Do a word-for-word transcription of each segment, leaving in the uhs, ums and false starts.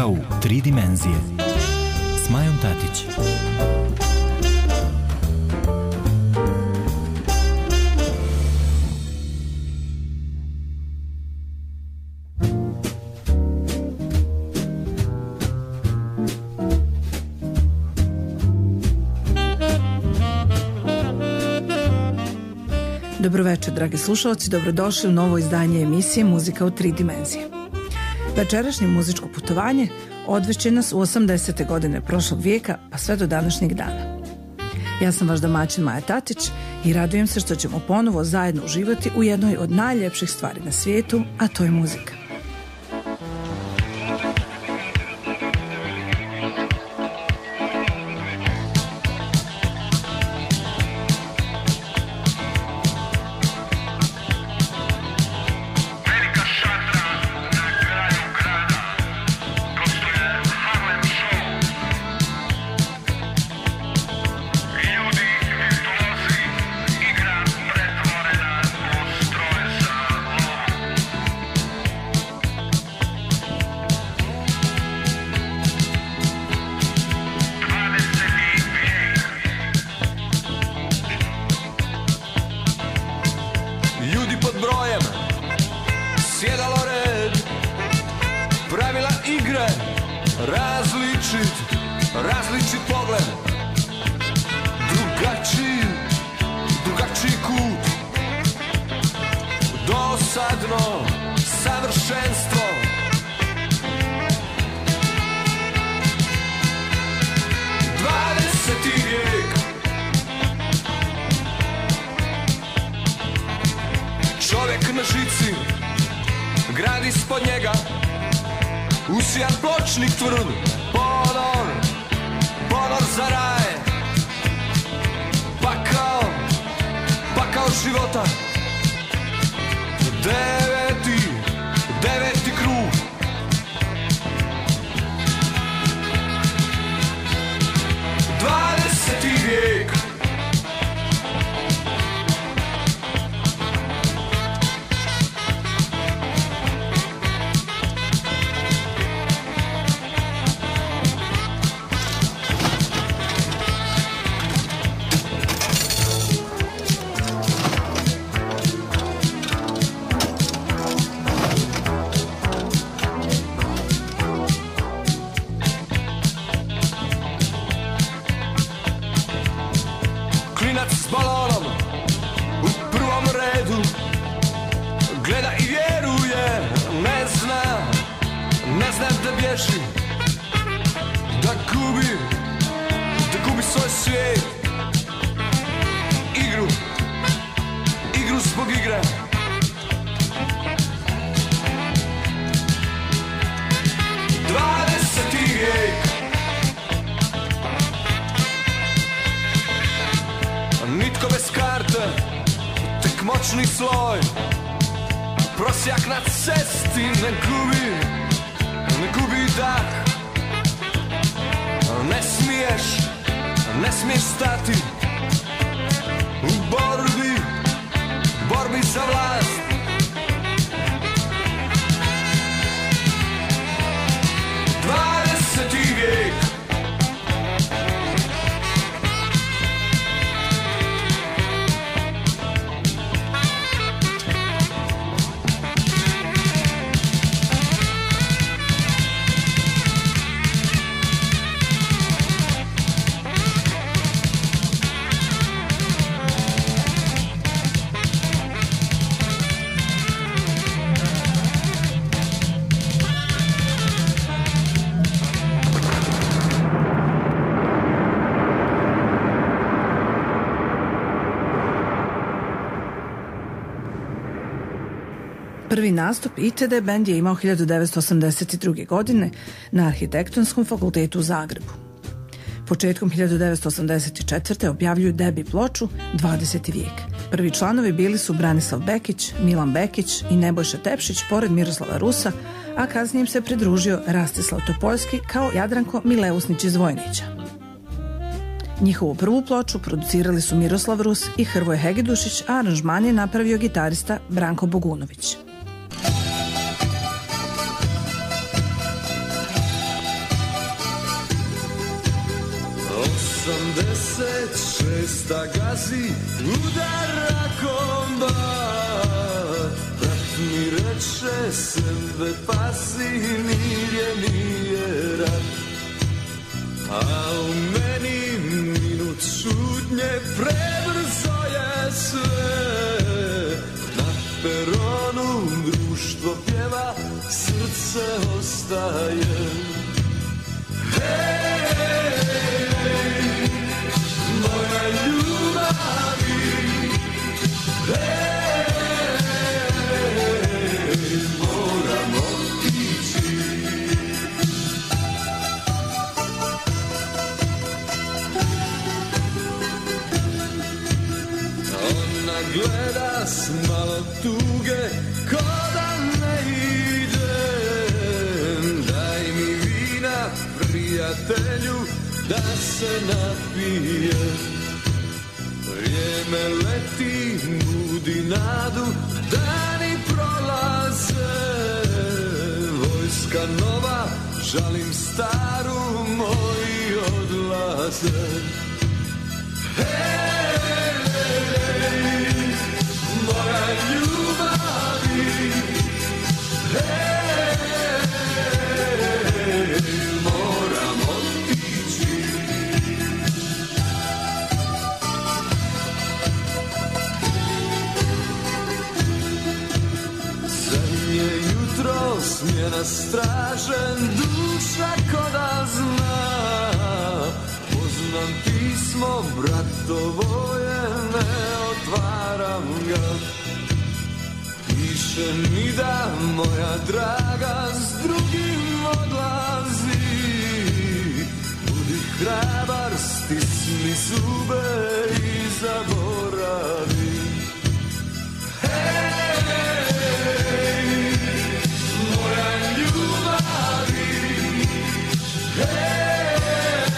Muzika u tri dimenzije s Majom Tatić. Dobroveče, dragi slušalci, dobrodošli u novo izdanje emisije Muzika u tri dimenzije. Večerašnje muzičko putovanje odveće nas u osamdesete godine prošlog vijeka pa sve do današnjeg dana. Ja sam vaš domaćin Maja Tatić i radujem se što ćemo ponovo zajedno uživati u jednoj od najljepših stvari na svijetu, a to je muzika. Prvi nastup I T D bend je imao hiljadu devetsto osamdeset druge. godine na Arhitektonskom fakultetu u Zagrebu. Početkom hiljadu devetsto osamdeset četvrte. objavljuju debi ploču dvadeseti vijek. Prvi članovi bili su Branislav Bekić, Milan Bekić i Nebojša Tepšić pored Miroslava Rusa, a kasnije im se pridružio Rastislav Topoljski kao Jadranko Mileusnić iz Vojnića. Njihovu prvu ploču producirali su Miroslav Rus i Hrvoje Hegidušić, a aranžman je napravio gitarista Branko Bogunović. osamdeset šesta gazi udara kombat. Brat mi reče sebe pasi, nigdje nije rat. A u meni minut šutnje prebrzo je sve. Na peronu društvo pjeva, srce ostaje. Hej, moja ljubavi, hej, moram otići. Ona gleda s malo tuge, ko da ne idem. Daj mi vina, prijatelju, da se napijem. Vrijeme leti, budi nadu, dani prolaze. Vojska nova, žalim staru, moji odlaze. Hej, moja ljubavi, hej, moram otići. Zadnje jutro, smjena stražen, duša ko da zna. Poznam pismo, bratovo je, ne otvaram ga. Piše mi da moja draga s drugim odlazi. Budi hrabar, stisni zube i zaboravi. Hej, moja ljubavi, hej,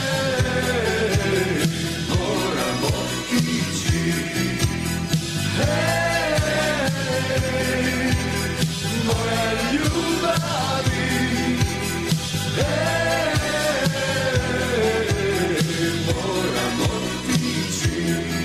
moram otići. Hej, moja ljubavi, hej, moram otići.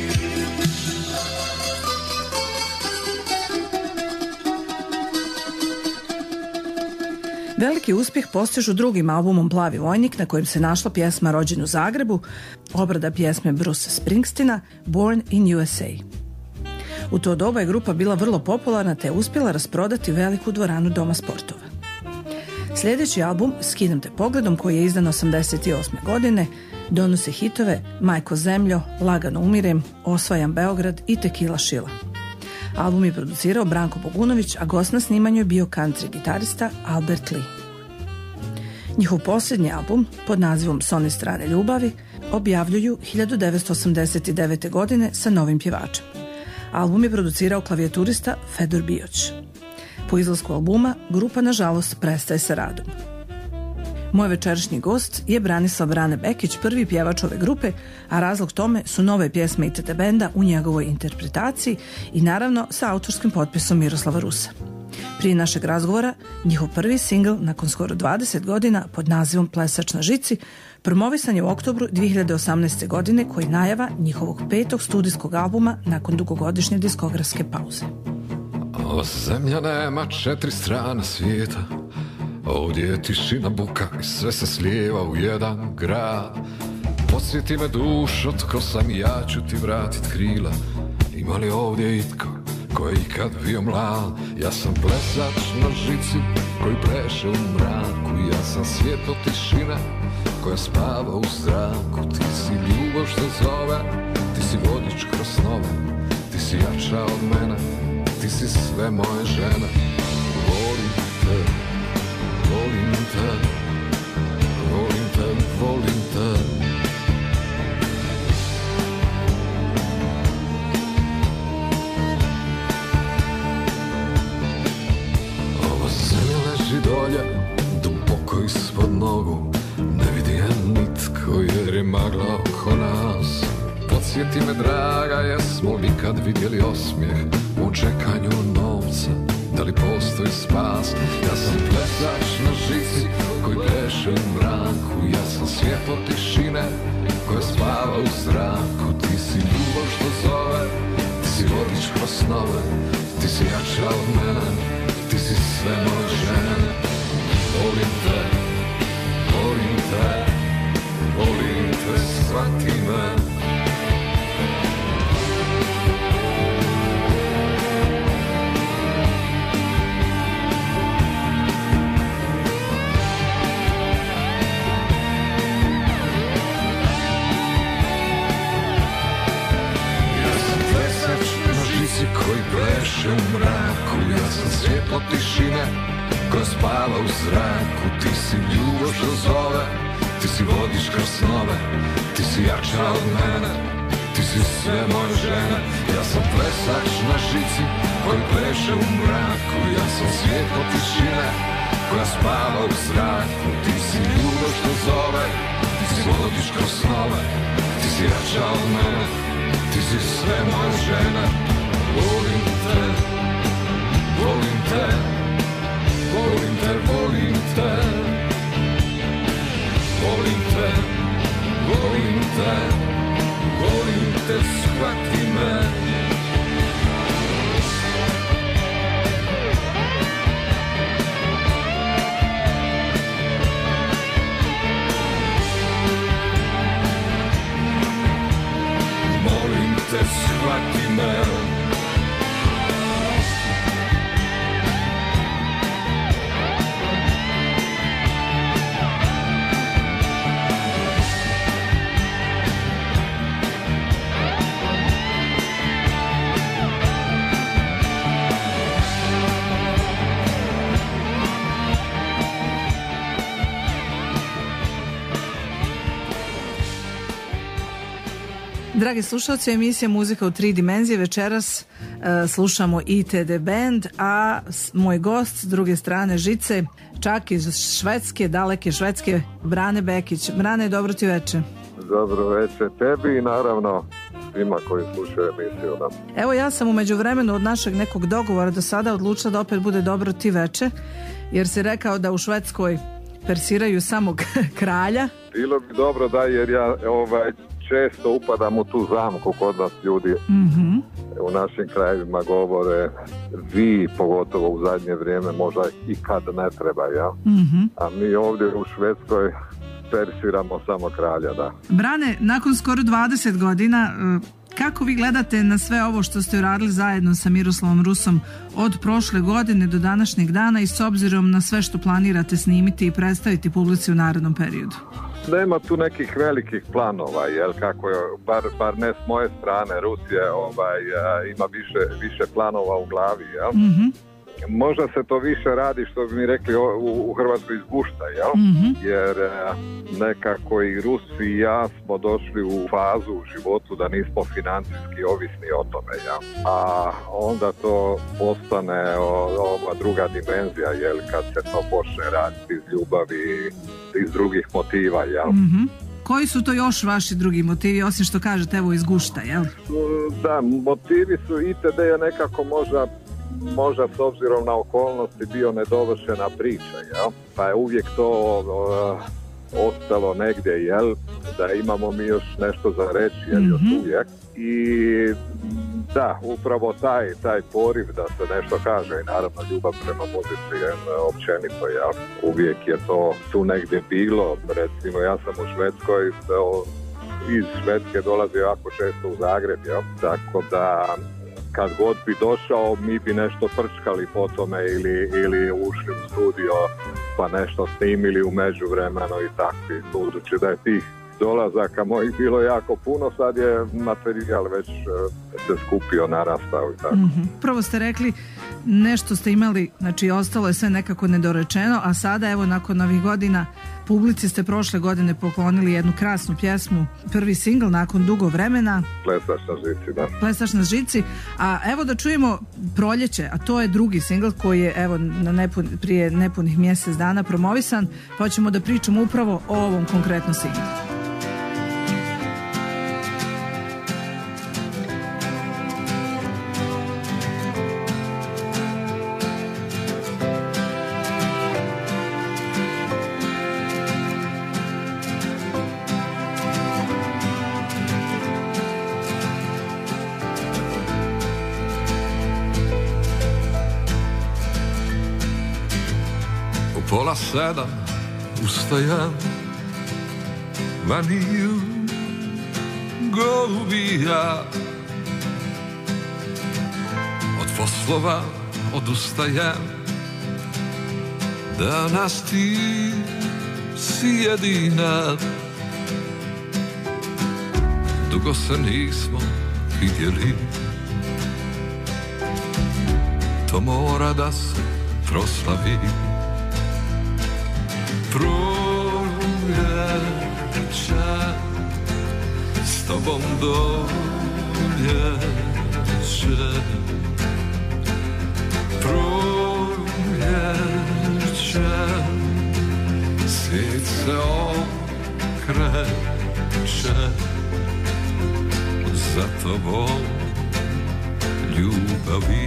Veliki uspjeh postižu drugim albumom Plavi vojnik, na kojem se našla pjesma Rođen u Zagrebu, obrada pjesme Bruce Springsteena Born in U S A. U to doba je grupa bila vrlo popularna te je uspjela rasprodati veliku dvoranu Doma sportova. Sljedeći album, Skidam te pogledom, koji je izdan osamdeset osme godine, donosi hitove Majko zemljo, Lagano umirem, Osvajam Beograd i Tekila Šila. Album je producirao Branko Bogunović, a gost na snimanju je bio country gitarista Albert Lee. Njihov posljednji album, pod nazivom S one strane ljubavi, objavljuju hiljadu devetsto osamdeset devete. godine sa novim pjevačem. Album je producirao klavijaturista Fedor Bijoć. Po izlasku albuma, grupa nažalost prestaje sa radom. Moj večerašnji gost je Branislav Brane Bekić, prvi pjevač ove grupe, a razlog tome su nove pjesme I T D benda u njegovoj interpretaciji i naravno sa autorskim potpisom Miroslava Rusa. Prije našeg razgovora, njihov prvi singl nakon skoro dvadeset godina pod nazivom Plesač na žici promovisan je u oktobru dvije hiljade osamnaeste. godine, koji najava njihovog petog studijskog albuma nakon dugogodišnje diskografske pauze. Ova zemlja nema četiri strane svijeta, ovdje je tišina, buka i sve se slijeva u jedan grad. Podsjeti me dušo, tko sam i ja ću ti vratit krila. Ima li ovdje itko ko je ikad bio mlad? Ja sam plesač na žici koji pleše u mraku. Ja sam svjetlo tišina koja spava u zraku. Ti si ljubav što zove, ti si vodič kroz snove. Ti si jača od mene, ti si sve moje žene. Volim te, volim te, volim te, volim te. Ova zemlja leži dolje, duboko ispod nogu. Ne vidi je nitko jer je magla oko nas. Podsjeti me draga, jesmo li kad vidjeli osmijeh u čekanju novca? Da li postoji spas? Ja sam plesač na žici koji pleše u mraku. Ja sam svjetlo tišine koja spava u zraku. Ti si ljubav što zove, ti si vodič kroz snove, ti si jača od mene, ti si sve moje žene. Volim te, volim te, volim te, shvati me. Koji pleše u mraku, ja sam svjetlo tišine koja spava u zraku. Ti si ljubav što zove, ti si vodič kroz snove, ti si jača od mene, ti si sve moje žene. Ja sam plesač na žici koji pleše u mraku, ja sam svjetlo tišine koja spava u zraku. Ti si ljubav što zove, ti si vodič kroz snove, ti si jača od mene, ti si sve moje žene. Volim te, volim te, volim te, volim te, volim te, volim te, volim te, shvati me. Molim te, shvati me. Dragi slušalci, emisija Muzika u tri dimenzije. Večeras e, slušamo I T D Band, a moj gost s druge strane žice, čak iz Švedske, daleke Švedske, Brane Bekić. Brane, dobro ti veče. Dobro veče tebi i naravno svima koji slušaju emisiju. Da. Evo, ja sam u međuvremenu od našeg nekog dogovora do sada odlučila da opet bude dobro ti veče, jer si rekao da u Švedskoj persiraju samog kralja. Bilo bi dobro da, jer ja ovaj često upadam u tu zamku kod nas ljudi. Mm-hmm. U našim krajevima govore vi, pogotovo u zadnje vrijeme, možda i kad ne treba, ja. Mm-hmm. A mi ovdje u Švedskoj persiramo samo kralja, da. Brane, nakon skoro dvadeset godina, kako vi gledate na sve ovo što ste uradili zajedno sa Miroslavom Rusom od prošle godine do današnjeg dana i s obzirom na sve što planirate snimiti i predstaviti publici u narednom periodu? Nema tu nekih velikih planova, jel, kako je, bar, bar ne s moje strane. Rusije ovaj, ima više, više planova u glavi, jel? Mm-hmm. Možda se to više radi, što bi mi rekli, u, u Hrvatskoj izgušta, jel? Mm-hmm. Jer nekako i Rusi i ja smo došli u fazu u životu da nismo financijski ovisni o tome, jel? A onda to postane o, ova druga dimenzija, jel? Kad se to počne raditi iz ljubavi, iz drugih motiva, jel? Mm-hmm. Koji su to još vaši drugi motivi, osim što kažete, evo, izgušta, jel? Da, motivi su, I T D je nekako možda možda s obzirom na okolnosti bio nedovršena priča, jel? Pa je uvijek to uh, ostalo negdje, jel? Da imamo mi još nešto za reći, jel? Mm-hmm. Još uvijek. I da, upravo taj, taj poriv da se nešto kaže i naravno ljubav prema muzici općenito, jel? Uvijek je to tu negdje bilo. Recimo, ja sam u Švedskoj, iz Švedske dolazi jako često u Zagreb, jel? Tako da kad god bi došao, mi bi nešto prčkali po tome ili, ili ušli u studio pa nešto snimili u međuvremenu i takvi. Budući da je tih dolazaka mojih bilo jako puno, sad je materijal već se skupio, narastao i tako. Mm-hmm. Prvo ste rekli, nešto ste imali, znači ostalo je sve nekako nedorečeno, a sada evo nakon ovih godina publici ste prošle godine poklonili jednu krasnu pjesmu, prvi singl nakon dugo vremena. Plesač na žici, da. Plesač na žici, a evo da čujemo Proljeće, a to je drugi singl koji je evo na nepun, prije nepunih mjesec dana promovisan, pa ćemo da pričamo upravo o ovom konkretnom singlu. pola sedam ustajem, maniju golubija. Od poslova odustajem, danas ti si jedina. Dugo se nismo vidjeli, to mora da se proslavi. Proljeće s tobom doljeće, proljeće svijet se okreće, za tobom ljubavi.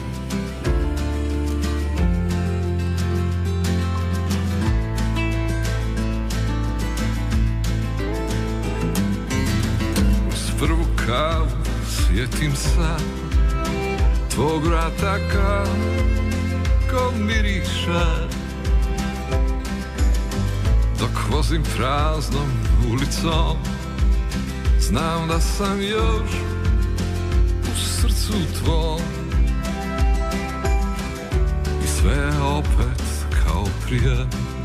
Prvu kavu sjetim se tvog vrata kako miriše, dok vozim praznom ulicom, znam da sam još u srcu tvom. I sve je opet kao prije,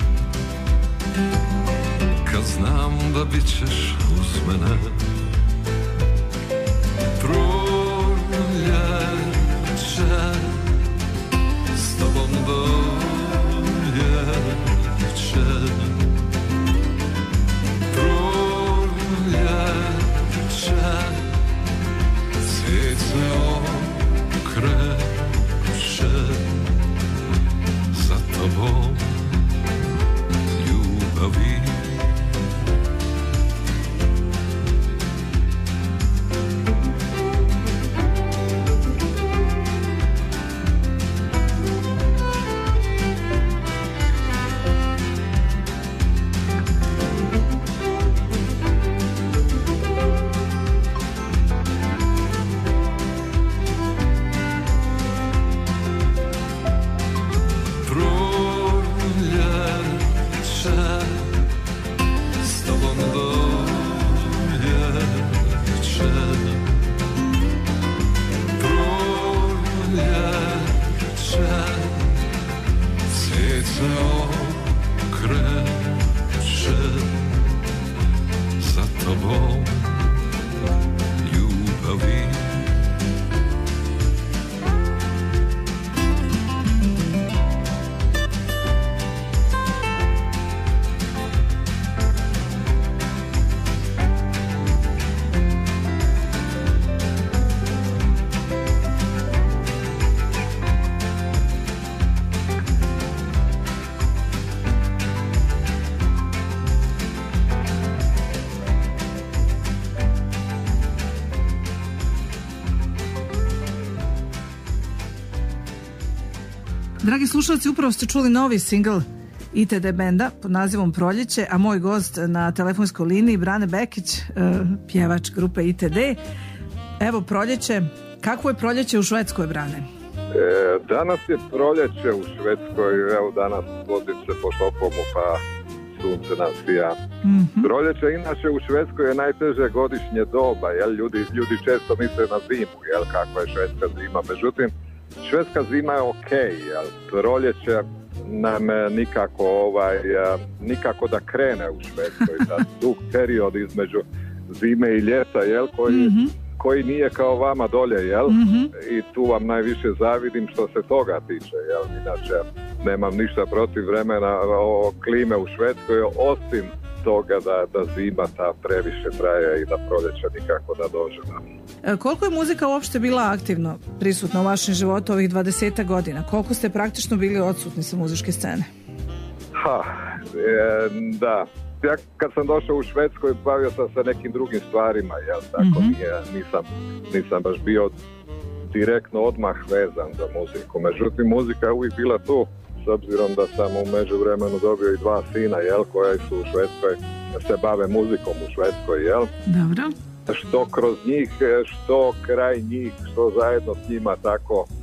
kad znam da bit ćeš uz mene. Proljeće s tobom doljeće, proljeće svijet se okreće, za tobom ljubavi. Dragi slušalci, upravo ste čuli novi singl I T D benda pod nazivom Proljeće, a moj gost na telefonskoj liniji Brane Bekić, pjevač grupe I T D. Evo, proljeće, kakvo je proljeće u Švedskoj, Brane? E, danas je proljeće u Švedskoj, evo danas vozim se po Štokholmu pa sunce nas sija. Mm-hmm. Proljeće inače u Švedskoj je najteže godišnje doba, jel? Ljudi, ljudi često misle na zimu, jel, kakva je švedska zima, međutim švedska zima je ok, jel? Proljeće nam nikako ovaj, nikako da krene u Švedskoj, da dug period između zime i ljeta, jel, koji, mm-hmm. koji nije kao vama dolje, jel, mm-hmm. i tu vam najviše zavidim što se toga tiče, jel, inače nemam ništa protiv vremena o klime u Švedskoj, osim toga da, da zima ta previše traje i da proljeće nikako da dođe. E, koliko je muzika uopšte bila aktivno prisutna u vašem životu ovih dvadeset godina? Koliko ste praktično bili odsutni sa muzičke scene? Ha, e, da. Ja kad sam došao u Švedskoj bavio sam se nekim drugim stvarima, jel, tako mm-hmm. nije, nisam, nisam baš bio direktno odmah vezan za muziku. Međutim, muzika je uvijek bila tu, s obzirom da sam u međuvremenu dobio i dva sina, jel, koji su u Švedskoj, se bave muzikom u Švedskoj, jel? Dobro. Što kroz njih, što kraj njih, što zajedno s njima, tako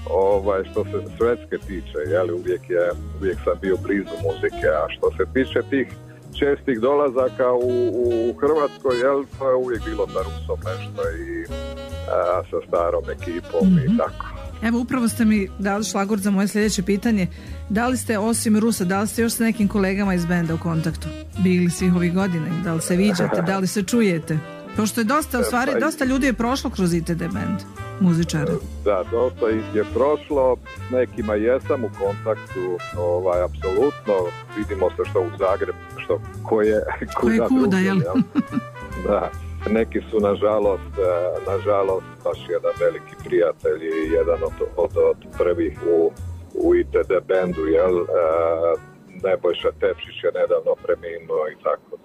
ovaj, što se Švedske tiče, jel, uvijek, je, uvijek sam bio blizu muzike, a što se tiče tih čestih dolazaka u, u, u Hrvatskoj, jel, to je uvijek bilo sa Rusom nešto i a, sa starom ekipom mm-hmm. i tako. Evo, upravo ste mi dali šlagvort za moje sljedeće pitanje. Da li ste, osim Rusa, da li ste još sa nekim kolegama iz benda u kontaktu? Bili svih ovih godina? Da li se viđate? Da li se čujete? Pošto je dosta, u stvari, dosta ljudi je prošlo kroz I T D band, muzičara. Da, dosta ih je prošlo, s nekima jesam u kontaktu, ovaj, apsolutno, vidimo se što u Zagrebu, što ko je kuda, kuda druge, jel? Da, neki su nažalost, nažalost baš jedan veliki prijatelj i jedan od, od, od prvih u, u I T D bandu, jel, Nebojša Tepšić je nedavno preminuo i tako.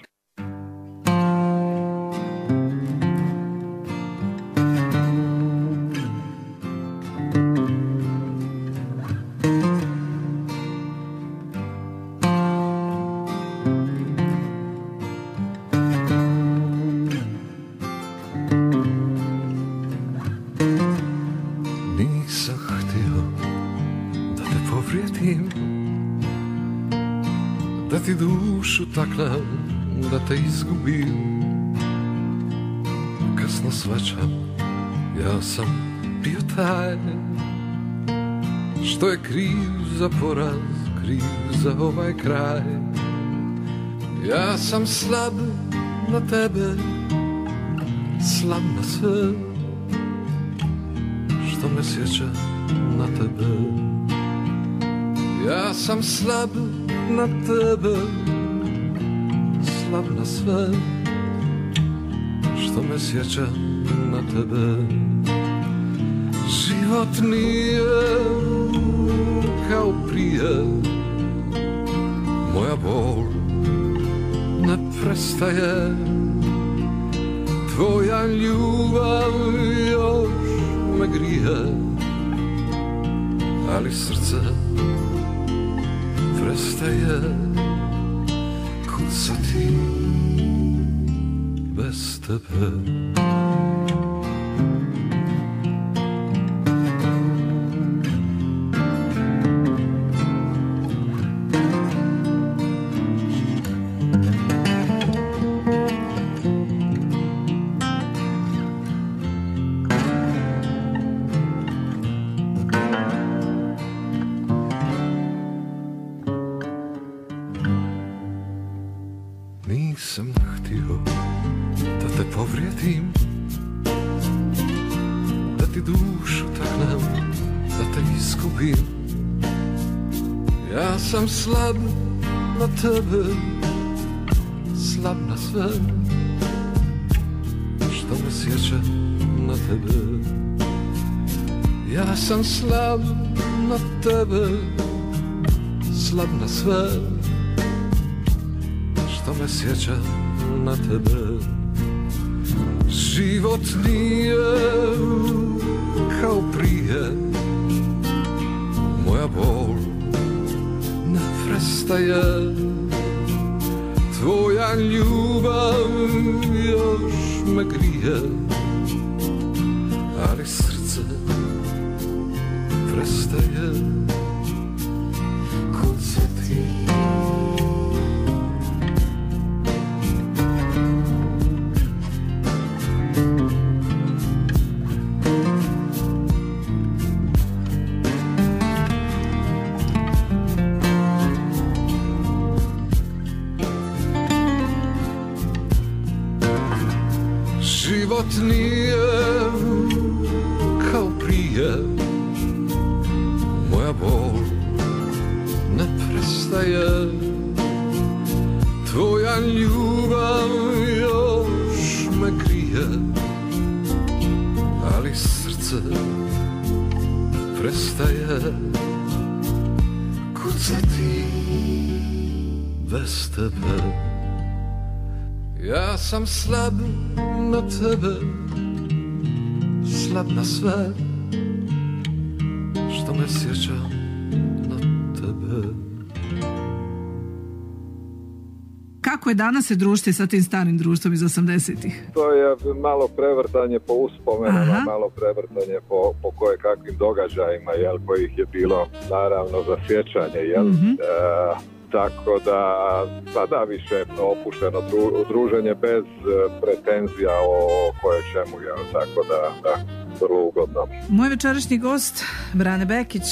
Da ti dušu taknem, da te izgubim. Kasno svačam, ja sam bio taj što je kriv za poraz, kriv za ovaj kraj. Ja sam slab na tebe, slab na sve što me sjeća na tebe. Ja sam slab na tebe, slab na sve što me sjeća na tebe. Život nije kao prije, moja bol ne prestaje, tvoja ljubav još me grije, ali srce prestaje kucati bez tebe. Nisam htio da te povrijedim, da ti dušu taknem, da te izgubim. Ja sam slab na tebe, slab na sve što me sjeća na tebe. Ja sam slab na tebe, slab na sve što me sjeća na tebe. Život nije kao prije, moja bol ne prestaje, tvoja ljubav još me grije, ali srce prestaje kucati. Život nije kao prije, moja bol ne prestaje, tvoja ljubav još me grije, ali srce prestaje kucati bez tebe. Ja sam slab na tebe, slab na sve što me sjeća na tebe. kako je danas se družiti sa tim starim društvom iz osamdesetih? To je malo prevrtanje po uspomenama, Aha. malo prevrtanje po, po koje kakvim događajima, jel, kojih je bilo naravno za sjećanje, jel. Mhm. E, tako da, pa da, više opušteno dru, druženje bez e, pretenzija o koje čemu, jel, tako da, da, vrlo ugodno. Moj večerašnji gost, Brane Bekić,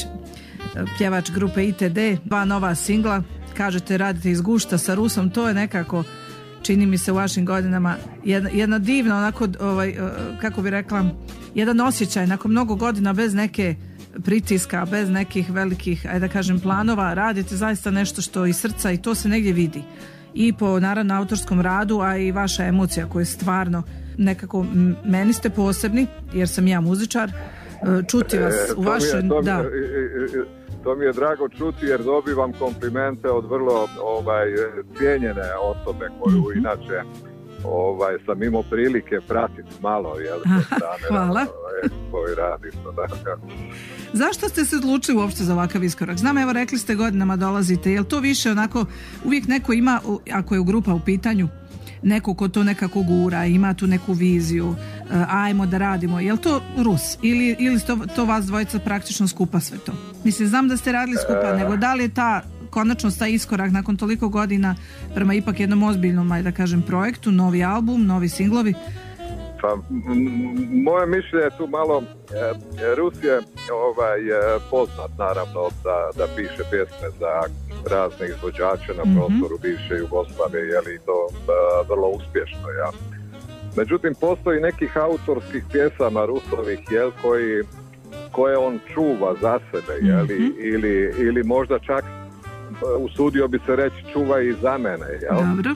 pjevač grupe I T D, dva nova singla, kažete radite iz gušta sa Rusom, to je nekako, čini mi se u vašim godinama, jedna, jedna divna, onako, ovaj, kako bi rekla, jedan osjećaj, nakon mnogo godina bez neke pritiska, bez nekih velikih, ajde da kažem, planova, radite zaista nešto što iz srca i to se negdje vidi. I po, naravno, autorskom radu, a i vaša emocija koja je stvarno nekako, meni ste posebni, jer sam ja muzičar, čuti vas E, u vašem, to mi je, da. to mi je, to mi je drago čuti jer dobivam komplimente od vrlo ovaj, cijenjene osobe koju Mhm. inače ovaj, sam imao prilike pratiti malo, jel, Aha, sa strane, hvala. ovaj, koji radi to, da, kako. Zašto ste se odlučili uopšte za ovakav iskorak? Znam, evo, rekli ste godinama dolazite, je li to više onako, uvijek neko ima, u- ako je u grupa u pitanju, neko ko to nekako gura, ima tu neku viziju, e, ajmo da radimo, je li to Rus? Ili, ili to, to vas dvojica praktično skupa sve to? Mislim, znam da ste radili skupa, nego da li je ta konačno taj iskorak nakon toliko godina prema ipak jednom ozbiljnom, ajde da kažem, projektu, novi album, novi singlovi? Pa, m- m- moje mišljenje je tu malo, e, Rus je ovaj, e, poznat naravno da, da piše pjesme za razne izvođače na Mhm. prostoru bivše Jugoslavije, je li to e, vrlo uspješno, ja. Međutim, postoji nekih autorskih pjesama Rusovih, jel, koji, koje on čuva za sebe, jeli, Mhm. ili, ili možda čak, e, usudio bi se reći, čuva i za mene, jel? Dobro.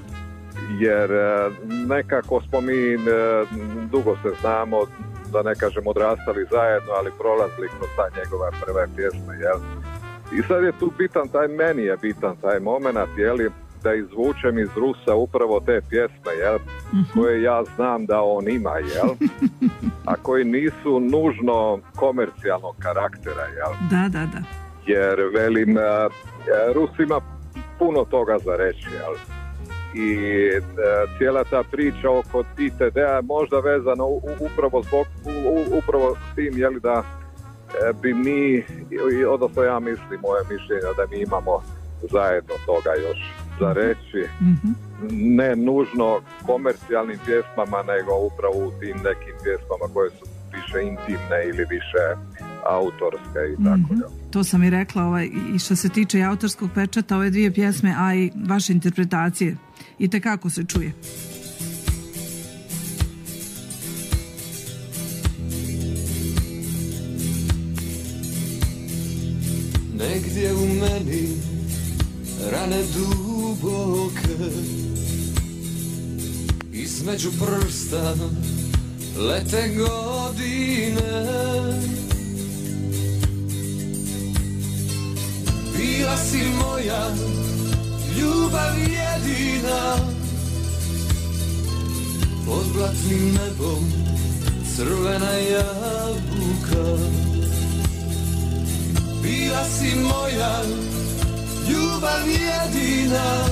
Jer e, nekako smo mi, e, dugo se znamo, da ne kažem odrastali zajedno, ali prolazili kroz ta njegova prve pjesme, jel? I sad je tu bitan taj, meni je bitan taj moment, jeli, da izvučem iz Rusa upravo te pjesme, jel, koje ja znam da on ima, jel, a koji nisu nužno komercijalnog karaktera, jel, Da, da, da. jer velim, e, Rus ima puno toga za reći, jel, i e, cijela ta priča oko I T D-a je možda vezana u, u, upravo zbog, u, u, upravo s tim, jel, da e, bi mi, i- odnosno ja mislim, moje mišljenje, da mi imamo zajedno toga još za reći, Mhm. ne nužno komercijalnim pjesmama, nego upravo u tim nekim pjesmama koje su više intimne ili više autorske i tako Mhm. da. To sam i rekla, ovaj, i što se tiče i autorskog pečata, ove dvije pjesme, a i vaše interpretacije, i tekako se čuje. Negdje u meni rane duboke, između prsta lete godine. Bila si moja ljubav jedina, pod blatnim nebom crvena jabuka. Bila si moja ljubav jedina,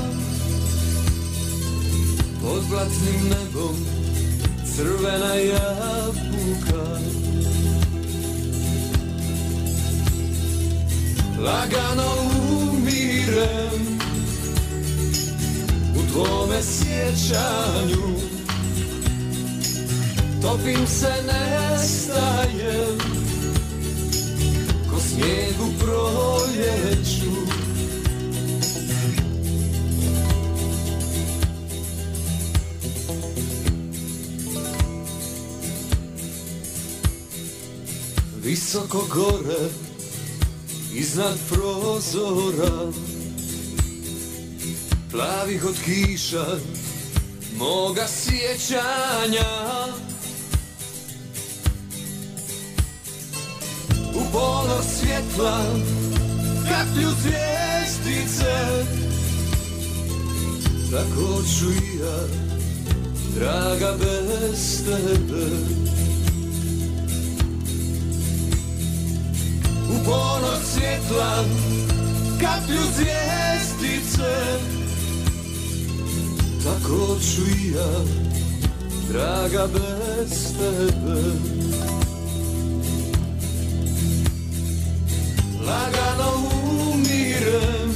pod blatnim nebom crvena jabuka. Lagano umirem u tvome sjećanju, topim se, nestajem ko snijeg u proljeću. Visoko gore iznad prozora, plavih od kiša moga sjećanja, u ponor svjetla kaplju zvijezdice. Tako ću i ja, draga, bez tebe. U ponor svjetla kaplju zvijezdice. tako ću i ja, draga, bez tebe. Lagano umirem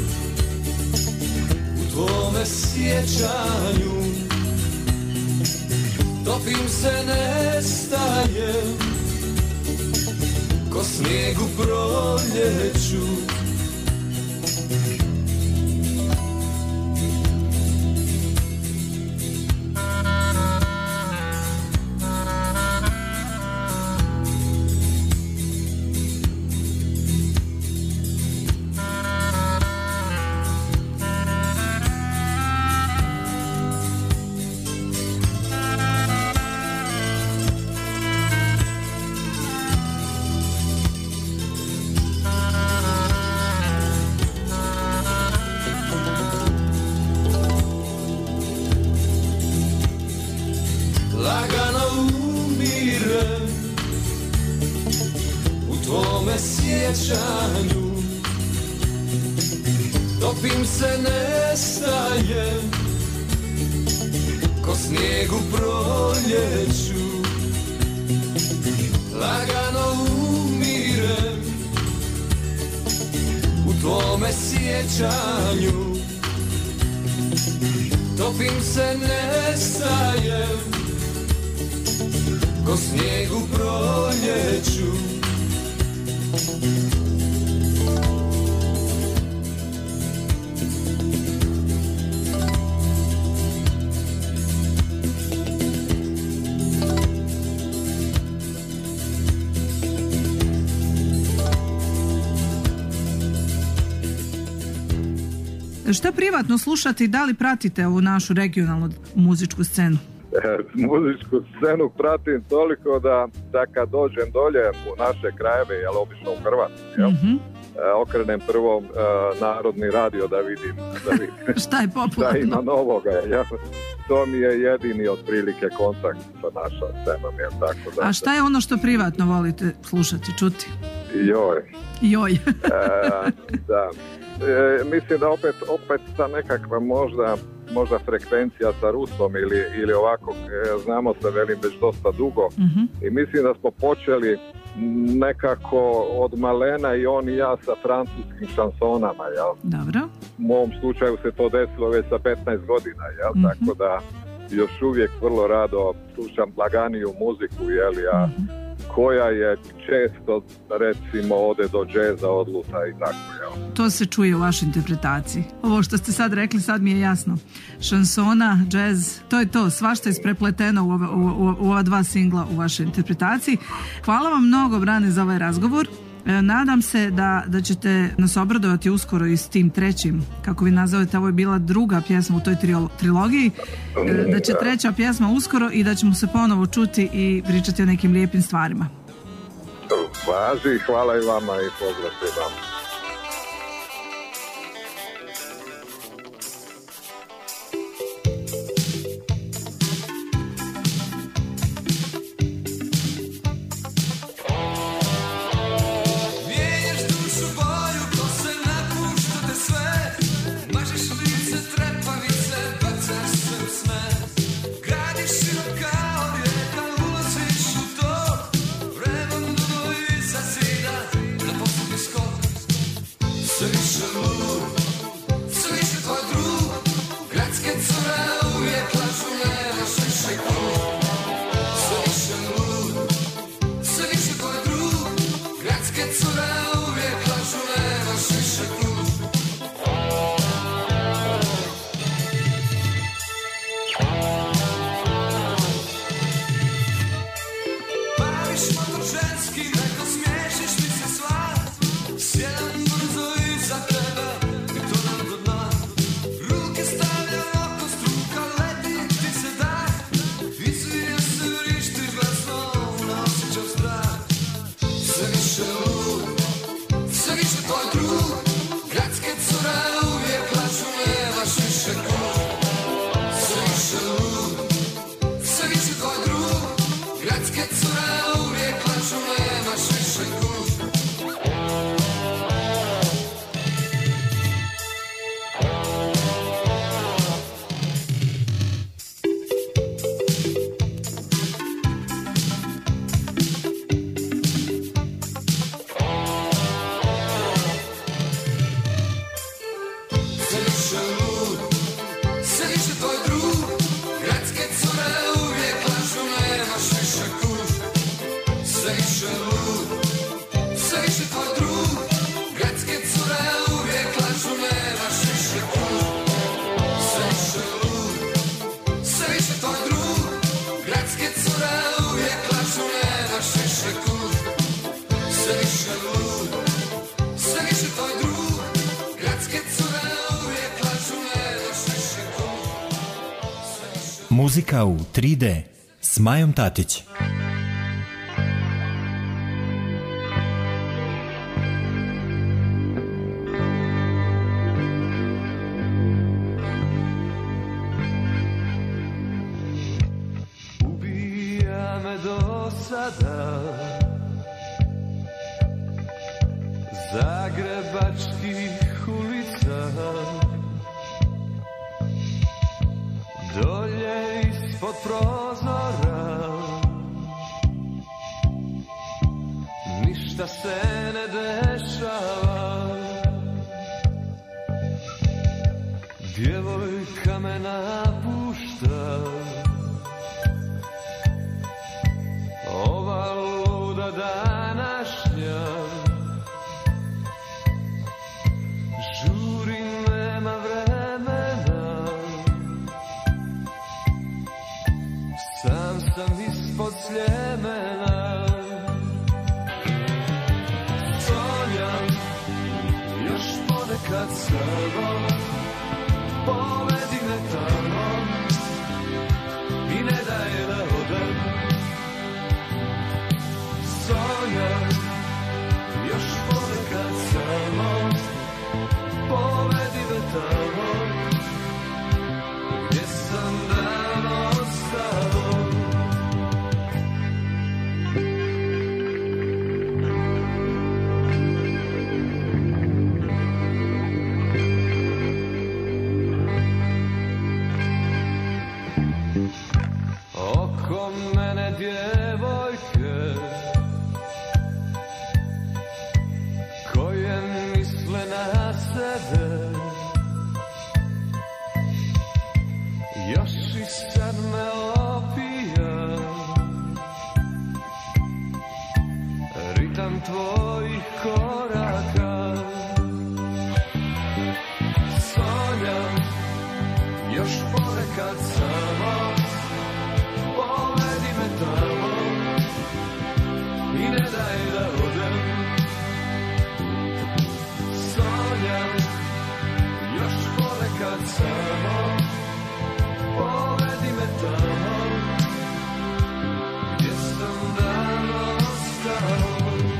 u tvome sjećanju, topim se, nestajem, ko snijeg u proljeću. Topim se, nestajem, ko snijeg u proljeću. Lagano umirem u tvome sjećanju, topim se, nestajem, ko snijeg u proljeću. Šta privatno slušate i da li pratite ovu našu regionalnu muzičku scenu? E, muzičku scenu pratim toliko da, da kad dođem dolje u naše krajeve, jel, obično u Hrvatsku, jel, mm-hmm. e, okrenem prvo e, Narodni radio da vidim, da vidim šta je popularno, šta ima novoga, jel. To mi je jedini otprilike kontakt sa našom scenom, jel, tako da. A šta je ono što privatno volite slušati, čuti? Joj. Joj. e, da. E, mislim da opet, opet ta nekakva možda, možda frekvencija sa Rusom ili, ili ovako, e, znamo se, velim, već dosta dugo, mm-hmm. i mislim da smo počeli nekako od malena i on i ja sa francuskim šansonama, jel? Dobro. U mom slučaju se to desilo već sa petnaest godina, jel? Mm-hmm. Tako da još uvijek vrlo rado slušam laganiju muziku, jel, ja, mm-hmm. koja je često, recimo, ode do džeza, odluta i tako, jel? To se čuje u vašoj interpretaciji. Ovo što ste sad rekli, sad mi je jasno. Šansona, džez, to je to. Svašta je isprepleteno u ova, u, u ova dva singla u vašoj interpretaciji. Hvala vam mnogo, Brane, za ovaj razgovor. E, nadam se da, da ćete nas obradovati uskoro i s tim trećim, kako vi nazovete, ovo je bila druga pjesma u toj tri- trilogiji, e, da će treća pjesma uskoro i da ćemo se ponovo čuti i pričati o nekim lijepim stvarima. Važi, hvala i vama i pozdrav svima. Ženski, neko smiješiš mi se sva, sjedam brzo iza te. Muzika u tri D s Majom Tatić. Ubija me do sada zagrebačkih ulica, dolje ispod prozora ništa se ne dešava. Djevojka me napušta, ova luda današnja, žurim, nema vremena, sam sam ispod Sljemena. Sonjam još ponekad samo, povedi me tamo i ne daj da odem. Sonjam još ponekad samo, povedi me tamo gdje sam dan ostao. Oko mene djevojke koje misle na sebe, još i sad me opija ritam tvojih koraka. Sonjam još ponekad samo, povedi me tamo i ne daj da odem. Sonjam još ponekad samo, povedi me tamo gdje sam dan ostao.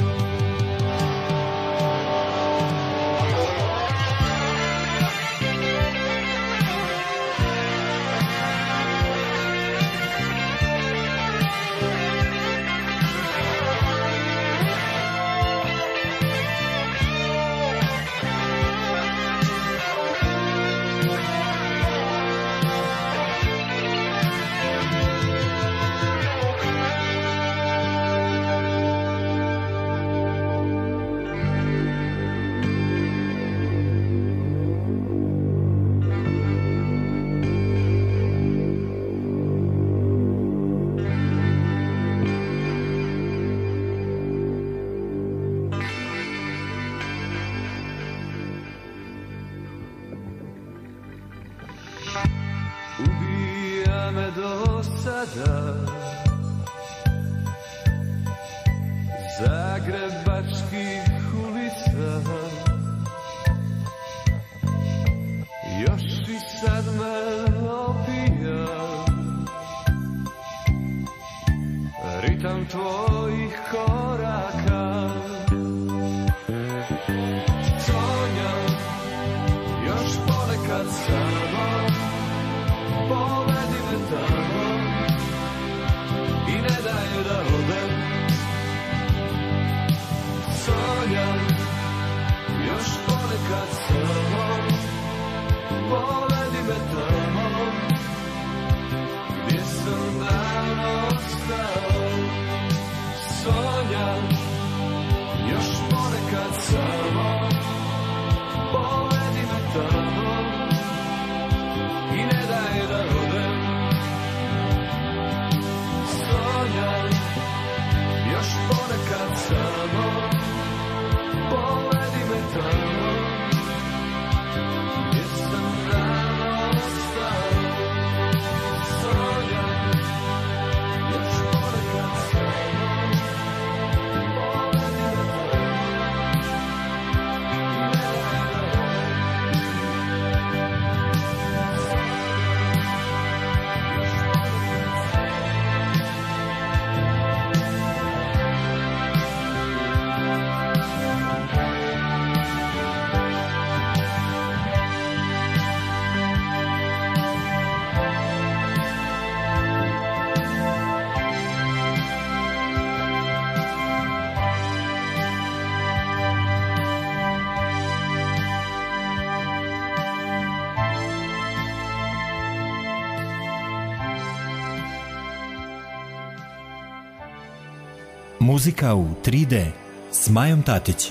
Ubija me do sada zagrebačkih ulica, još i sad me opija ritam tvojih koraka. Sonjam još ponekad samo, povedi me tamo i ne daj da odem. Sonjam još ponekad samo, povedi me tamo gdje sam dan ostao. Sonjam još ponekad samo, povedi me tamo i ne daj da odem. Sonjam još ponekad samo, povedi me tamo Muzika u tri D s Majom Tatić.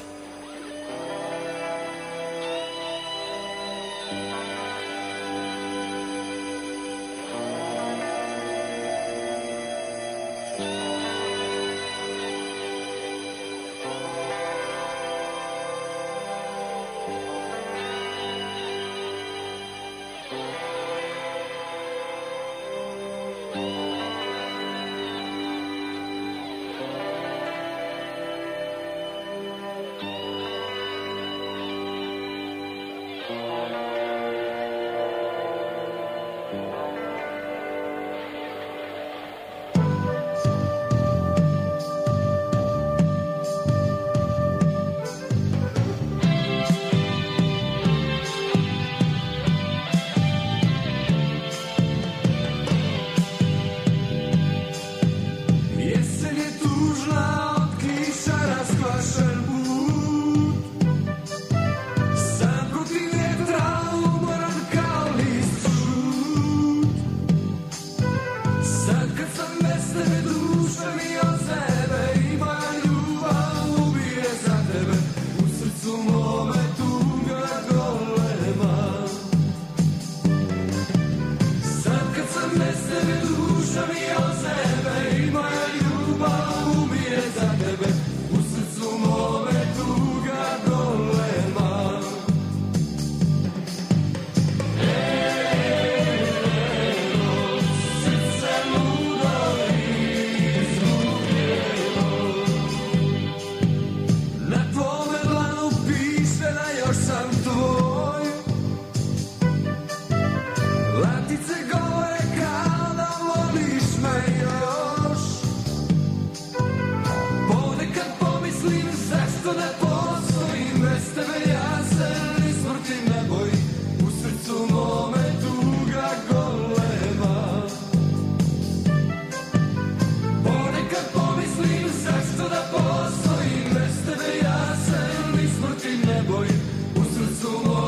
Zašto da postojim bez tebe, ja se ni smrti ne bojim, u srcu moj.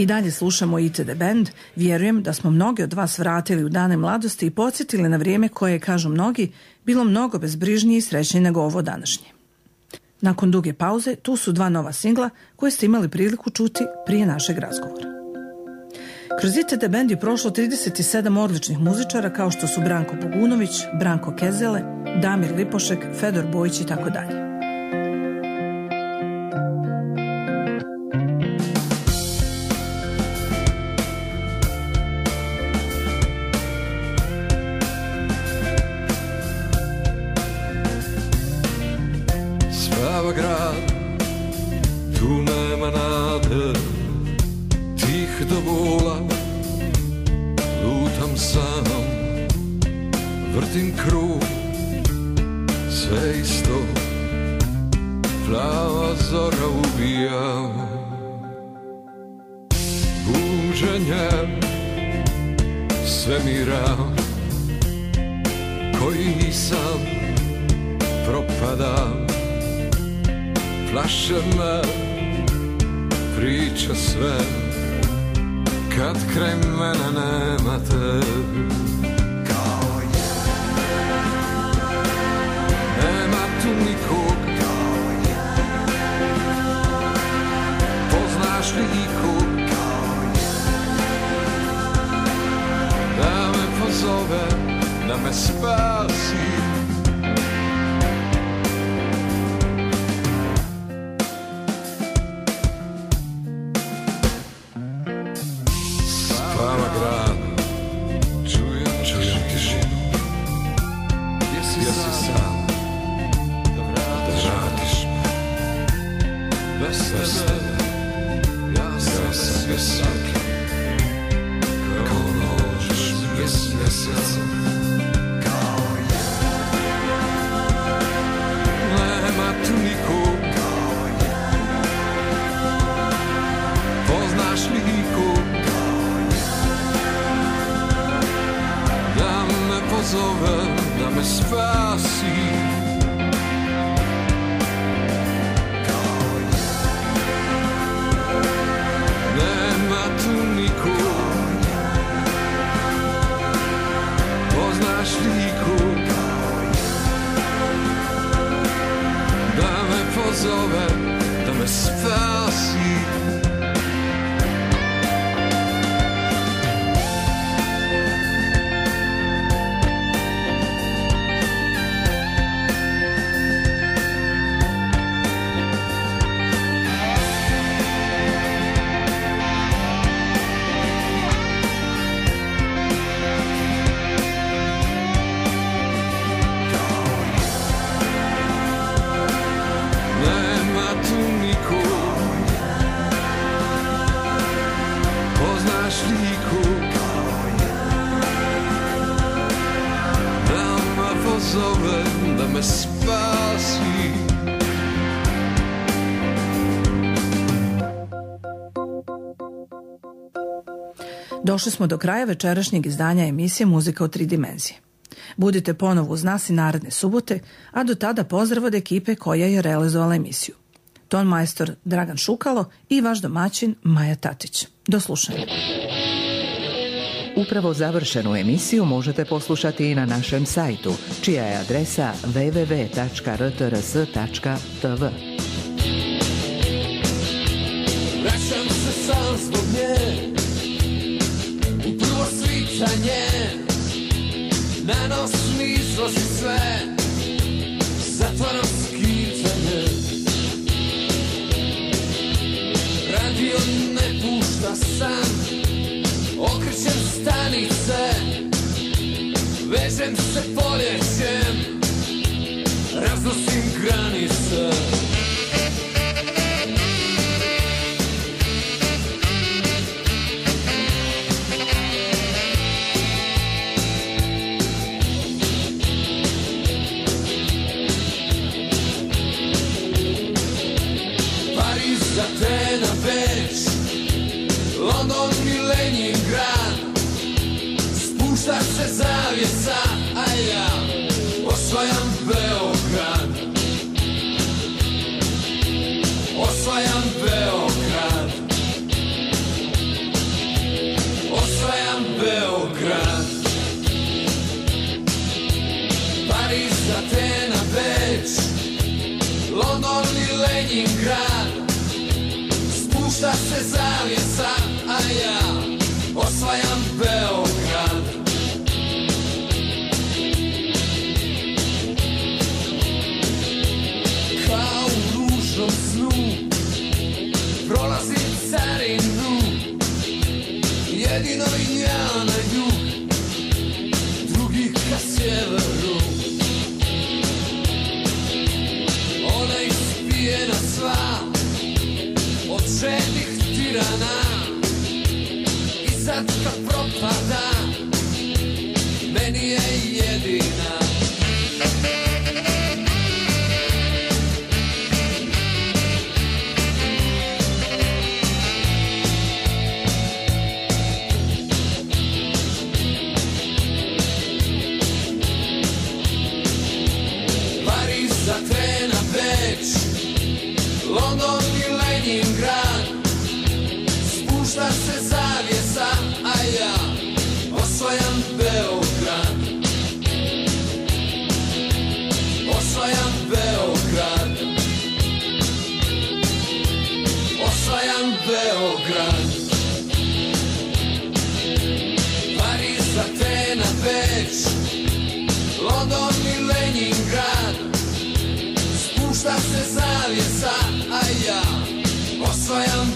I dalje slušamo I T D Band. Vjerujem da smo mnogi od vas vratili u dane mladosti i podsjetili na vrijeme koje, kažu mnogi, bilo mnogo bezbrižnije i srećnije nego ovo današnje. Nakon duge pauze, tu su dva nova singla koje ste imali priliku čuti prije našeg razgovora. Kroz I T D Band je prošlo trideset sedam odličnih muzičara kao što su Branko Bogunović, Branko Kezele, Damir Lipošek, Fedor Bojić i tako dalje. Spava grad, tu nema nade, tih do bola, lutam sam, vrtim krug, sve isto, plava zora ubija. Buđenjem svemira, koji nisam, propadam. Plaše me, priča sve, kad kraj mene nemate. Kao ja, nema tu nikog. Kao ja, poznaš li ikog? Kao ja, da me pozove, da me spasi. Da me spasi. Kao ja, nema tu niko. Poznaš liku. Da me pozove, da me spasi. Da me spasi. Došli smo do kraja večerašnjeg izdanja emisije Muzika u tri dimenzije. Budite ponovo uz nas i naredne subote, a do tada pozdrav od ekipe koja je realizovala emisiju. Ton majstor Dragan Šukalo i vaš domaćin Maja Tatić. Do slušanja. Upravo završenu emisiju možete poslušati i na našem sajtu, čija je adresa w w w tačka r t r s tačka t v. Vraćam se sam zbog nje, u prvo svitanje, na nos mi izlazi sve, zatvaram skitanje. Radio ne pušta san, okrećem stanice, vežem se poljećem, raznosim granice. Pariz, Atena, Beč, London i Leningrad, spušta se zavjesa, a ja osvajam Beograd. Osvajam Beograd. Atena, Beč, London i Leningrad. Spušta se zavjesa, a ja osvajam Beograd. Kao u ružnom snu prolazim carinu, jedino ja na jug, drugi ka sjeveru. Ona ispijena sva od žednih tirana i sad kad propada meni je jedina. Pariz, Atena, Beč, London i Leningrad. Spušta se zavjesa, a ja osvajam Beograd. Osvajam Beograd. Osvajam Beograd. Pariz, Atena, Beč, London i Leningrad. Spušta se zavjesa, a ja osvajam